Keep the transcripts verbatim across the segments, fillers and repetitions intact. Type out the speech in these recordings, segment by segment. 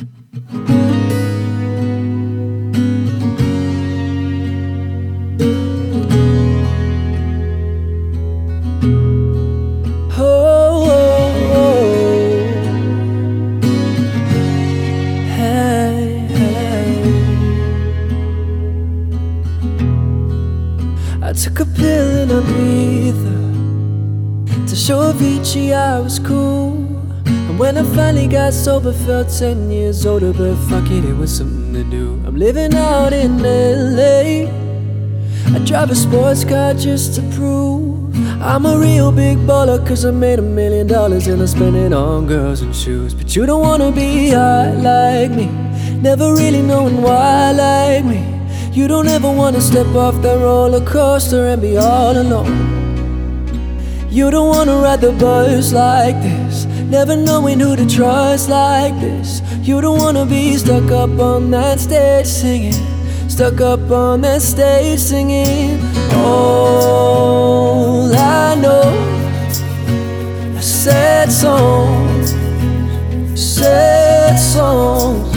Oh, oh, oh. Hey, hey. I took a pill in Ibiza to show Avicii I was cool. And when I finally got sober, felt ten years older. But fuck it, it was something to do. I'm living out in L A. I drive a sports car just to prove I'm a real big baller, cause I made a million dollars and I spend it on girls and shoes. But you don't wanna be high like me, never really knowing why like me. You don't ever wanna step off that roller coaster and be all alone. You don't wanna ride the bus like this, never knowing who to trust like this. You don't wanna be stuck up on that stage singing, stuck up on that stage singing. All I know are sad songs, sad songs.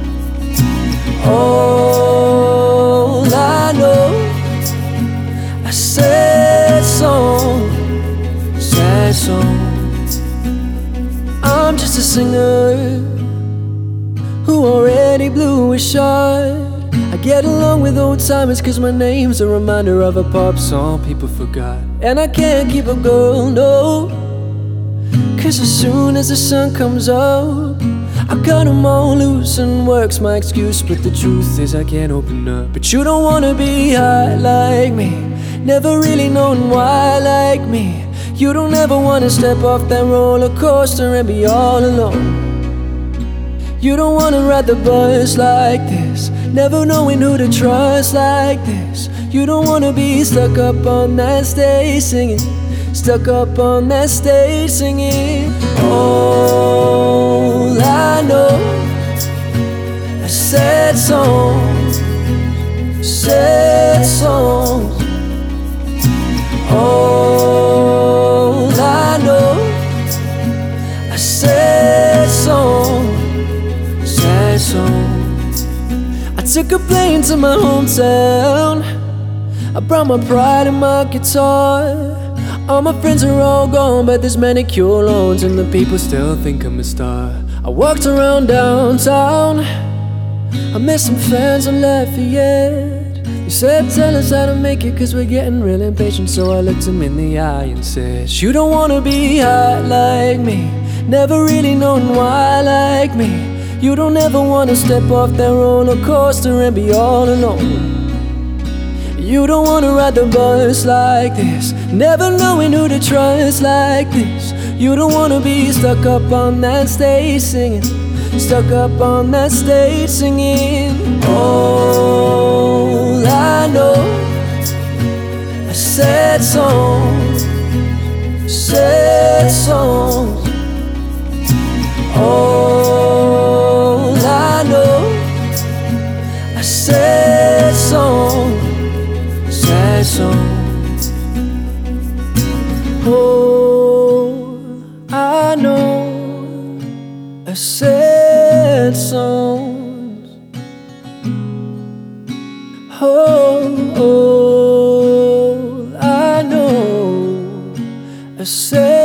All I know are sad songs, sad songs. I'm just a singer who already blew a shot. I get along with old timers cause my name's a reminder of a pop song people forgot. And I can't keep a girl, no, cause as soon as the sun comes up I cut them all loose and work's my excuse. But the truth is I can't open up. But you don't wanna be high like me, never really knowing why like me. You don't ever wanna step off that roller coaster and be all alone. You don't wanna ride the bus like this, never knowing who to trust like this. You don't wanna be stuck up on that stage singing, stuck up on that stage singing. All I know are sad songs, sad songs. All I know are sad songs, sad songs. I took a plane to my hometown, I brought my pride and my guitar. All my friends are all gone, but there's manicure lawns and the people still think I'm a star. I walked around downtown, I met some fans on Lafayette. They said tell us how to make it cause we're getting real impatient. So I looked them in the eye and said, you don't wanna be high like me, never really knowing why like me. You don't ever wanna step off that roller coaster and be all alone. You don't wanna ride the bus like this, never knowing who to trust like this. You don't wanna be stuck up on that stage singing, stuck up on that stage singing. All I know are sad songs, sad songs. All I know are sad songs, sad songs. Oh, I know are sad songs. Oh, oh, I know are sad